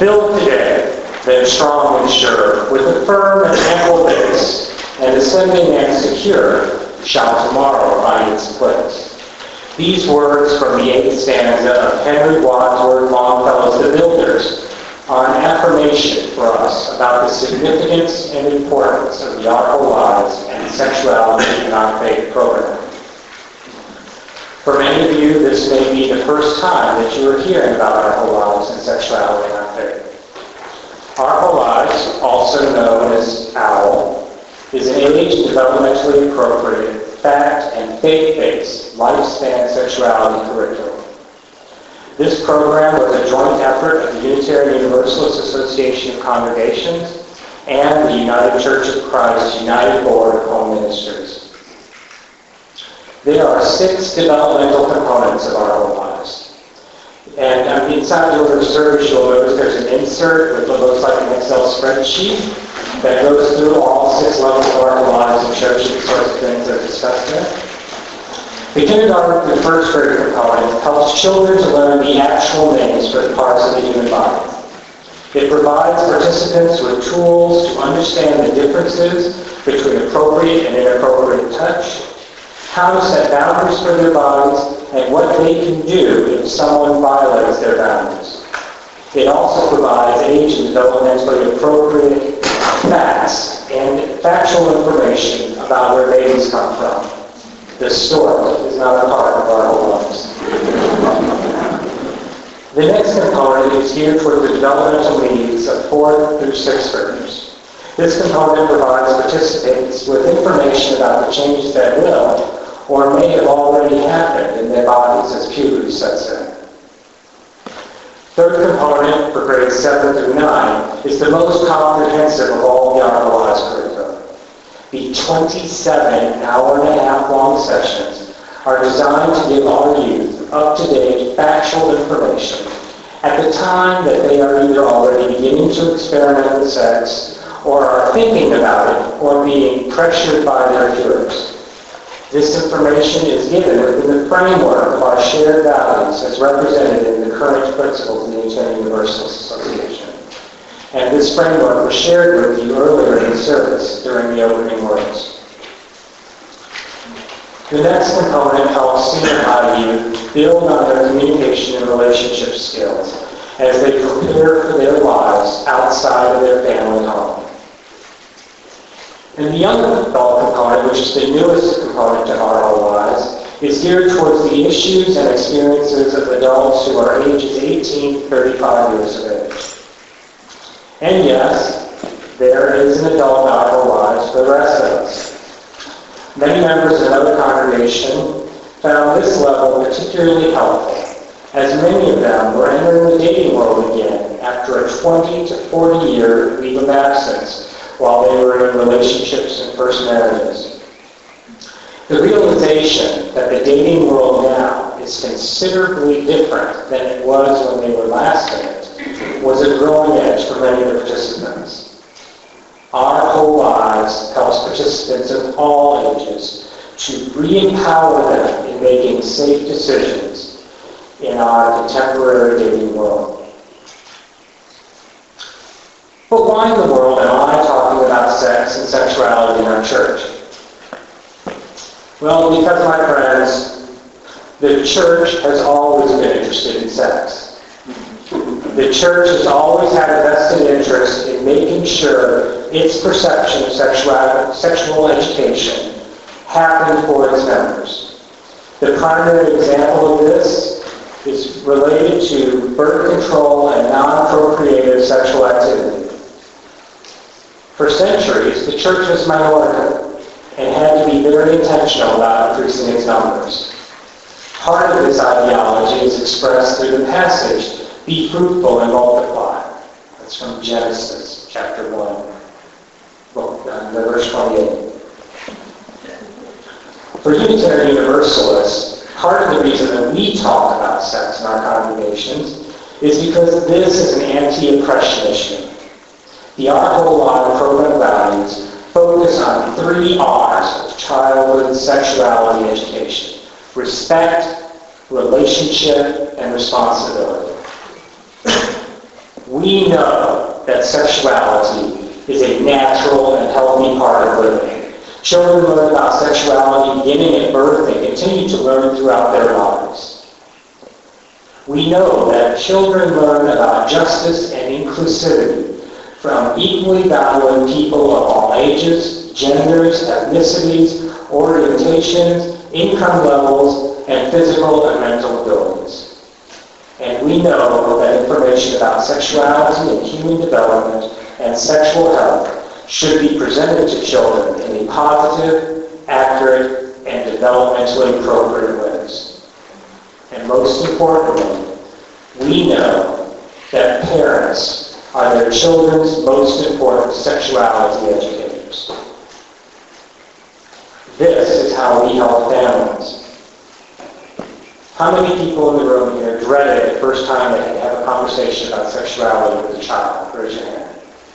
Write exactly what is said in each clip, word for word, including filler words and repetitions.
Build today, then strong and sure, with a firm and ample base, and ascending and secure, shall tomorrow find its place. These words from the eighth stanza of Henry Wadsworth Longfellow's The Builders are an affirmation for us about the significance and importance of the Our Whole Lives and Sexuality in Our Faith program. For many of you, this may be the first time that you are hearing about Our Whole Lives and Sexuality in Our Faith. Our Whole Lives, also known as OWL, is an age developmentally appropriate, fact and faith-based lifespan sexuality curriculum. This program was a joint effort of the Unitarian Universalist Association of Congregations and the United Church of Christ United Board of Home Ministries. There are six developmental components of Our Whole Lives. And um, inside the order of service, you'll notice there's an insert with what looks like an Excel spreadsheet that goes through all six levels of Our Whole Lives and shows you the sorts of things that are discussed there. The kindergarten and first grade component helps children to learn the actual names for the parts of the human body. It provides participants with tools to understand the differences between appropriate and inappropriate touch, how to set boundaries for their bodies, and what they can do if someone violates their boundaries. It also provides age and developmentally appropriate facts and factual information about where babies come from. The stork is not a part of Our Whole Lives. The next component is geared toward the developmental needs of fourth through sixth graders. This component provides participants with information about the changes that will or may have already happened in their bodies as puberty sets in. Third component for grades seven through nine is the most comprehensive of all the Our Whole Lives curricula. The twenty-seven hour and a half long sessions are designed to give our youth up-to-date factual information at the time that they are either already beginning to experiment with sex or are thinking about it or being pressured by their peers. This information is given within the framework of our shared values as represented in the current principles of the Unitarian Universalist Association. And this framework was shared with you earlier in the service during the opening words. The next component helps senior high youth build on their communication and relationship skills as they prepare for their lives outside of their family home. And the young adult component, which is the newest component to Our Whole Lives, is geared towards the issues and experiences of adults who are ages eighteen to thirty-five years of age. And yes, there is an adult in Our Whole Lives for the rest of us. Many members of another congregation found this level particularly helpful, as many of them were entering the dating world again after a twenty to forty year leave of absence while they were in relationships and first marriages. The realization that the dating world now is considerably different than it was when they were last in it was a growing edge for many of the participants. Our Whole Lives helps participants of all ages to re-empower them in making safe decisions in our contemporary dating world. But why in the world am I talking about sex and sexuality in our church? Well, because, my friends, the church has always been interested in sex. The church has always had a vested interest in making sure its perception of sexual, sexual education happened for its members. The primary example of this is related to birth control and non-procreative sexual activity. For centuries, the church was minority and had to be very intentional about increasing its numbers. Part of this ideology is expressed through the passage, "Be fruitful and multiply." That's from Genesis chapter one, verse twenty-eight. For Unitarian Universalists, part of the reason that we talk about sex in our congregations is because this is an anti-oppression issue. The Our Whole Lives program values focus on three R's of childhood sexuality education: respect, relationship, and responsibility. We know that sexuality is a natural and healthy part of living. Children learn about sexuality beginning at birth and continue to learn throughout their lives. We know that children learn about justice and inclusivity from equally valuing people of all ages, genders, ethnicities, orientations, income levels, and physical and mental abilities. And we know that information about sexuality and human development and sexual health should be presented to children in a positive, accurate, and developmentally appropriate ways. And most importantly, we know that parents are their children's most important sexuality educators. This is how we help families. How many people in the room here dreaded the first time they had to have a conversation about sexuality with a child? Raise your hand.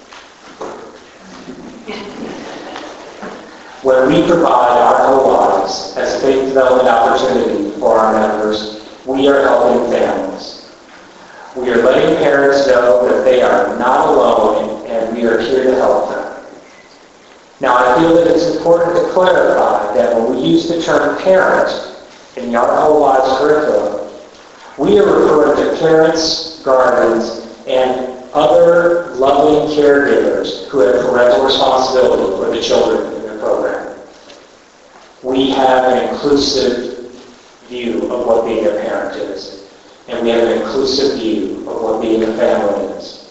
When we provide our whole lives as a faith development opportunity for our members, we are helping families. We are letting parents know that they are not alone and we are here to help them. Now, I feel that it's important to clarify that when we use the term parent in the Our Whole Lives curriculum, we are referring to parents, guardians, and other loving caregivers who have parental responsibility for the children in the program. We have an inclusive view of what being a parent is, and we have an inclusive view of what being a family is.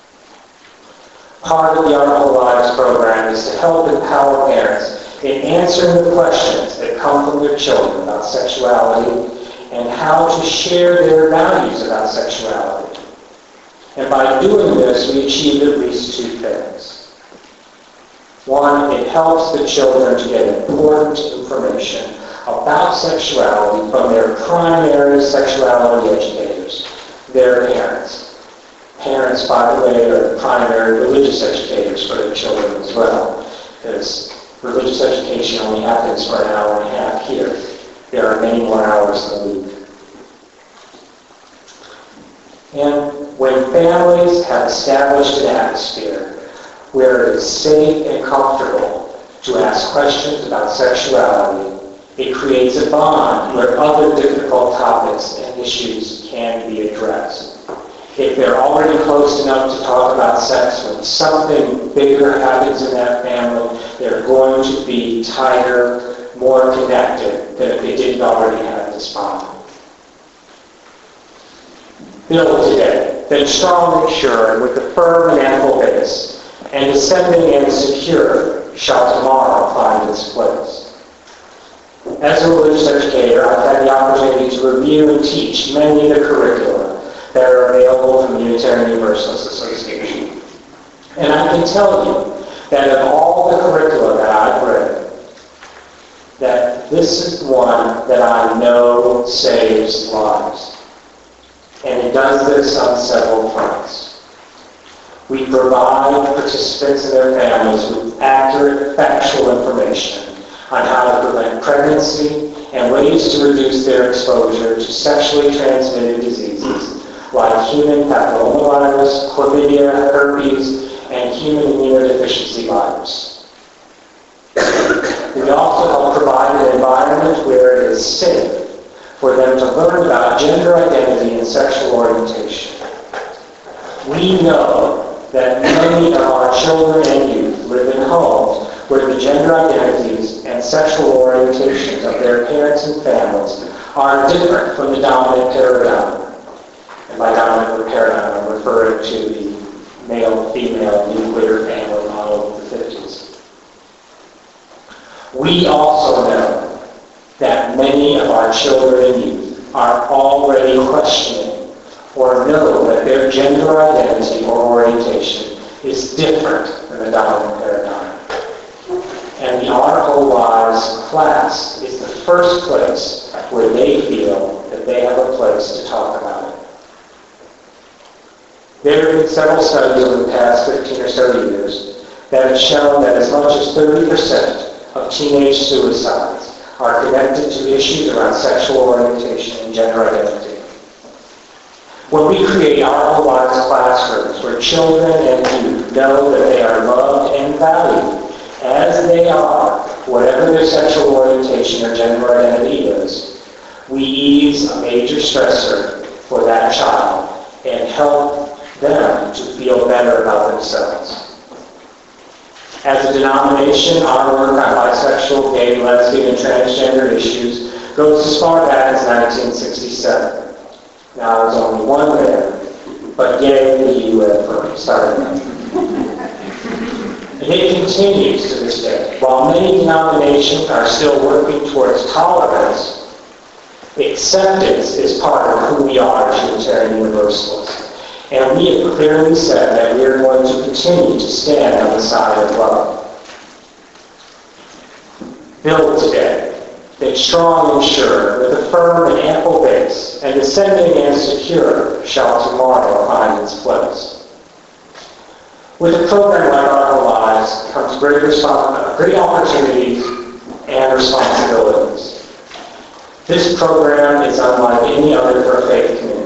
Part of the Our Whole Lives program is to help empower parents in answering the questions that come from their children about sexuality and how to share their values about sexuality. And by doing this, we achieve at least two things. One, it helps the children to get important information about sexuality from their primary sexuality educators, their parents. Parents, by the way, are the primary religious educators for their children as well, because religious education only happens for an hour and a half here. There are many more hours in the week. And when families have established an atmosphere where it is safe and comfortable to ask questions about sexuality, it creates a bond where other difficult topics and issues can be addressed. If they're already close enough to talk about sex, when something bigger happens in that family, they're going to be tighter, more connected than if they didn't already have this bond. Build today, then strong and sure, and with a firm and ample base, and ascending and secure, shall tomorrow find its place. As a religious educator, I've had the opportunity to review and teach many of the curricula that are available from the Unitarian Universalist Association. And I can tell you that of all the curricula that I've read, that this is the one that I know saves lives. And it does this on several fronts. We provide participants and their families with accurate, factual information on how to prevent pregnancy and ways to reduce their exposure to sexually transmitted diseases like human papillomavirus, chlamydia, herpes, and human immunodeficiency virus. We also help provide an environment where it is safe for them to learn about gender identity and sexual orientation. We know that many of our children and youth live in homes where the gender identities and sexual orientations of their parents and families are different from the dominant paradigm. And by dominant paradigm, I'm referring to the male-female nuclear family model of the fifties. We also know that many of our children and youth are already questioning or know that their gender identity or orientation is different than the dominant paradigm. And the Our Whole Lives class is the first place where they feel that they have a place to talk about it. There have been several studies over the past fifteen or so years that have shown that as much as thirty percent of teenage suicides are connected to issues around sexual orientation and gender identity. When we create our whole lives classrooms where children and youth know that they are loved and valued as they are, whatever their sexual orientation or gender identity is, we ease a major stressor for that child and help them to feel better about themselves. As a denomination, our work on bisexual, gay, lesbian, and transgender issues goes as far back as nineteen sixty-seven. Now, there's only one there, but gay, the U N first started that. And it continues to this day. While many denominations are still working towards tolerance, acceptance is part of who we are as Unitarian Universalists. And we have clearly said that we are going to continue to stand on the side of love. Build today, that strong and sure, with a firm and ample base, and ascending and secure, shall tomorrow find its place. With a program like Our Lives comes great, respons- great opportunities and responsibilities. This program is unlike any other for a faith community.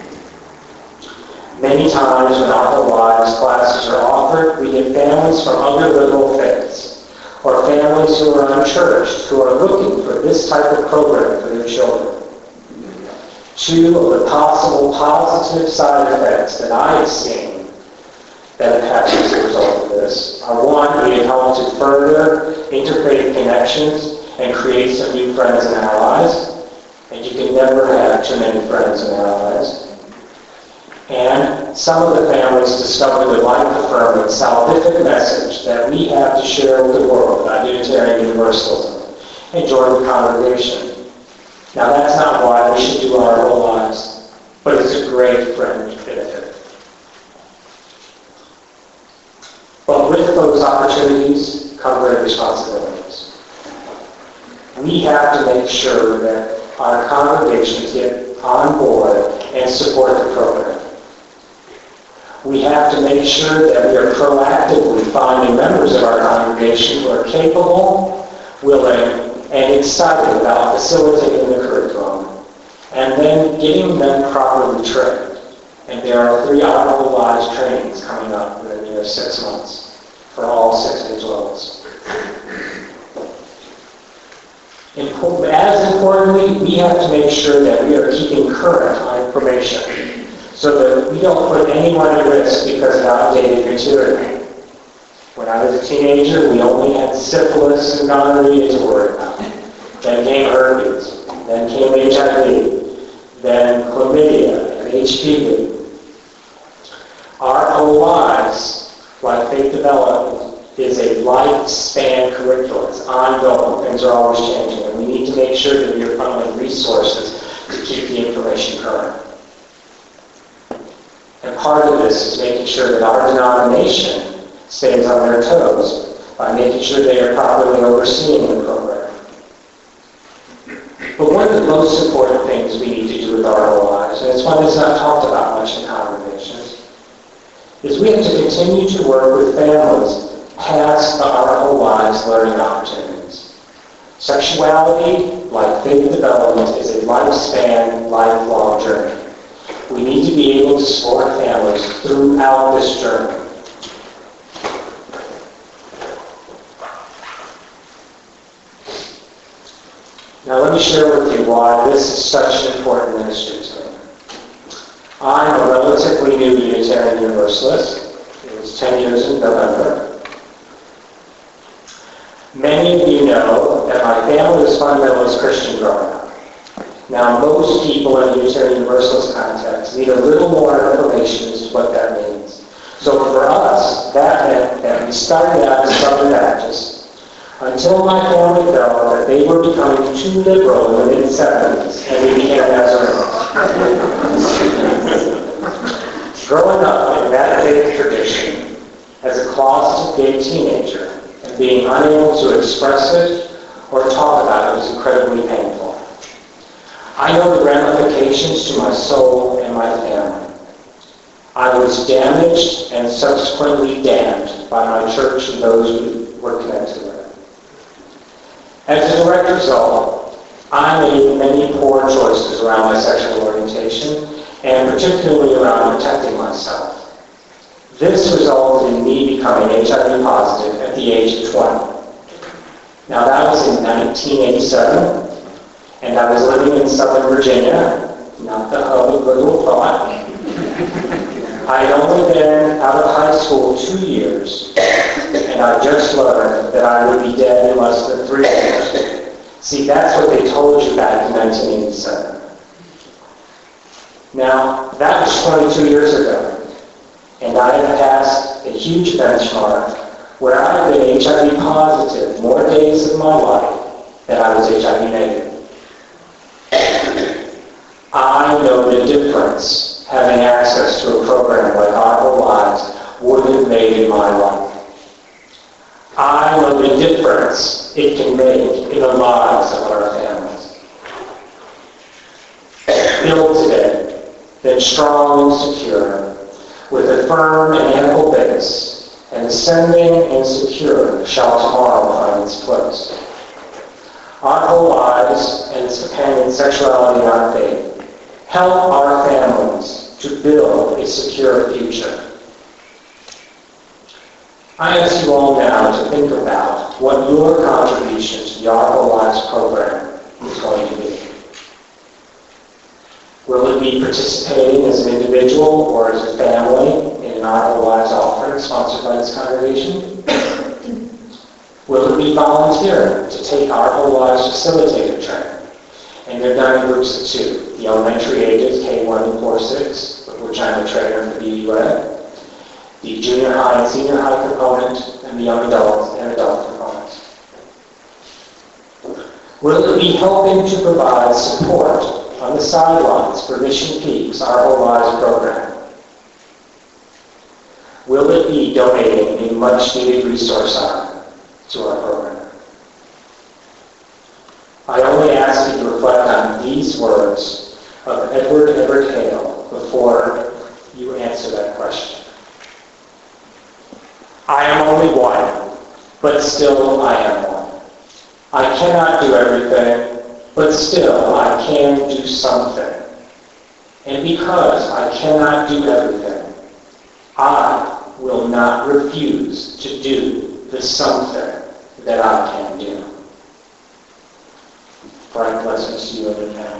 Many times when Our Whole Lives classes are offered, we get families from other liberal faiths, or families who are unchurched, who are looking for this type of program for their children. Two of the possible positive side effects that I have seen that have happened as a result of this are, one, we have helped to further interfaith connections and create some new friends and allies, and you can never have too many friends and allies. And some of the families discovered the life affirming salvific message that we have to share with the world about Unitarian Universalism and join the congregation. Now, that's not why we should do Our Whole Lives, but it's a great friend benefit. But with those opportunities come great responsibilities. We have to make sure that our congregations get on board and support the program. We have to make sure that we are proactively finding members of our congregation who are capable, willing, and excited about facilitating the curriculum, and then getting them properly trained. And there are three Our Whole Lives trainings coming up in the next six months for all six age levels. As importantly, we have to make sure that we are keeping current on information, so that we don't put anyone at risk because of outdated material. When I was a teenager, we only had syphilis and gonorrhea to worry about. Then came herpes. Then came H I V. Then chlamydia and H P V. Our Whole Lives, like faith development, is a lifespan curriculum. It's ongoing. Things are always changing. And we need to make sure that we are funneling resources to keep the information current. And part of this is making sure that our denomination stays on their toes by making sure they are properly overseeing the program. But one of the most important things we need to do with Our Whole Lives, and it's one that's not talked about much in congregations, is we have to continue to work with families past the Our Whole Lives learning opportunities. Sexuality, like faith development, is a lifespan, lifelong journey. We need to be able to support families throughout this journey. Now let me share with you why this is such an important ministry to me. I'm a relatively new Unitarian Universalist. It was ten years in November. Many of you know that my family was fundamentalist Christian growing up. Now, most people in the Unitarian Universalist context need a little more information as to what that means. So for us, that meant that we started out as Southern Baptists until my family felt that they were becoming too liberal in the mid seventies, and we became Nazarenes. Growing up in that faith tradition as a closeted gay teenager and being unable to express it or talk about it was incredibly painful. I know the ramifications to my soul and my family. I was damaged and subsequently damned by my church and those we were connected with. As a direct result, I made many poor choices around my sexual orientation and particularly around protecting myself. This resulted in me becoming H I V positive at the age of twenty. Now that was in nineteen eighty-seven, and I was living in Southern Virginia, not the hub of liberal thought. I had only been out of high school two years, and I just learned that I would be dead in less than three years. See, that's what they told you back in nineteen eighty-seven. Now, that was twenty-two years ago. And I have passed a huge benchmark where I have been H I V positive more days of my life than I was H I V negative. I know the difference having access to a program like Our Whole Lives would have made in my life. I know the difference it can make in the lives of our families. Build today, then strong and secure, with a firm and ample base, and ascending and secure shall tomorrow find its place. Our Whole Lives and its companion Sexuality and Our Faith help our families to build a secure future. I ask you all now to think about what your contribution to the Our Whole Lives program is going to be. Will it be participating as an individual or as a family in an Our Whole Lives offering sponsored by this congregation? Will it be volunteering to take Our Whole Lives facilitator training? And they're done in groups of two. The elementary ages, K one and four six, which I'm a trainer for B U A. The junior high and senior high component, and the young adult and adult components. Will it be helping to provide support on the sidelines for Mission Peak's Our Whole Lives program? Will it be donating a much-needed resource arm to our program? I only ask you to reflect on these words of Edward Everett Hale before you answer that question. I am only one, but still I am one. I cannot do everything, but still I can do something. And because I cannot do everything, I will not refuse to do the something that I can do. Bright blessings to you and your family.